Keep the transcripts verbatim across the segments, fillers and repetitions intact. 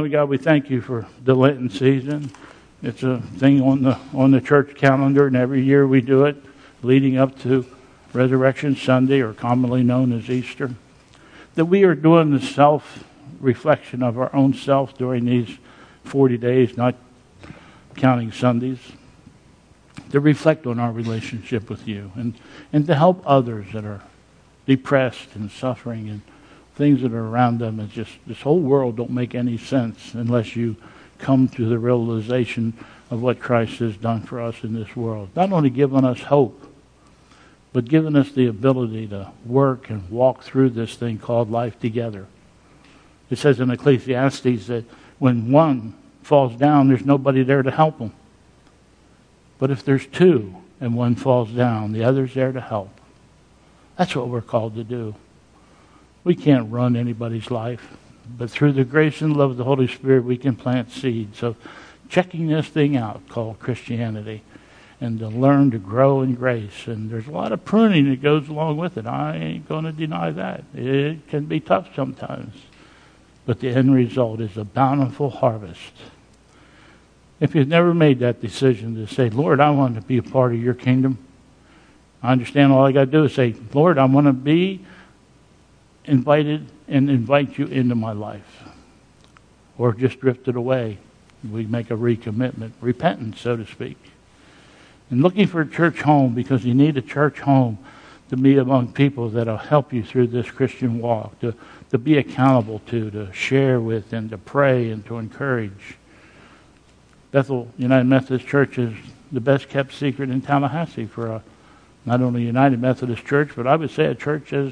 God, we thank you for the Lenten season. It's a thing on the on the church calendar, and every year we do it leading up to Resurrection Sunday, or commonly known as Easter. That we are doing the self-reflection of our own self during these forty days, not counting Sundays, to reflect on our relationship with you and, and to help others that are depressed and suffering and things that are around them. It's just, this whole world don't make any sense unless you come to the realization of what Christ has done for us in this world. Not only giving us hope, but giving us the ability to work and walk through this thing called life together. It says in Ecclesiastes that when one falls down, there's nobody there to help them. But if there's two and one falls down, the other's there to help. That's what we're called to do. We can't run anybody's life, but through the grace and love of the Holy Spirit, we can plant seeds. So checking this thing out called Christianity, and to learn to grow in grace. And there's a lot of pruning that goes along with it. I ain't going to deny that. It can be tough sometimes. But the end result is a bountiful harvest. If you've never made that decision to say, Lord, I want to be a part of your kingdom, I understand all I got to do is say, Lord, I want to be invited and invite you into my life. Or just drifted away. We make a recommitment, repentance, so to speak. And looking for a church home, because you need a church home to be among people that will help you through this Christian walk, to, to be accountable to, to share with, and to pray and to encourage. Bethel United Methodist Church is the best kept secret in Tallahassee for a, not only a United Methodist Church, but I would say a church as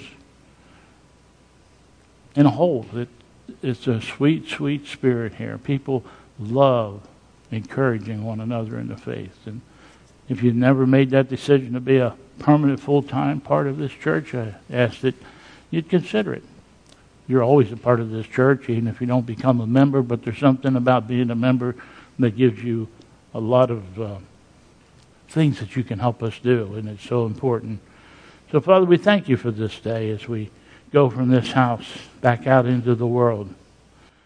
in a whole. It, it's a sweet, sweet spirit here. People love encouraging one another in the faith. And if you've never made that decision to be a permanent, full-time part of this church, I ask that you'd consider it. You're always a part of this church, even if you don't become a member, but there's something about being a member that gives you a lot of uh, things that you can help us do, and it's so important. So, Father, we thank you for this day as we go from this house back out into the world.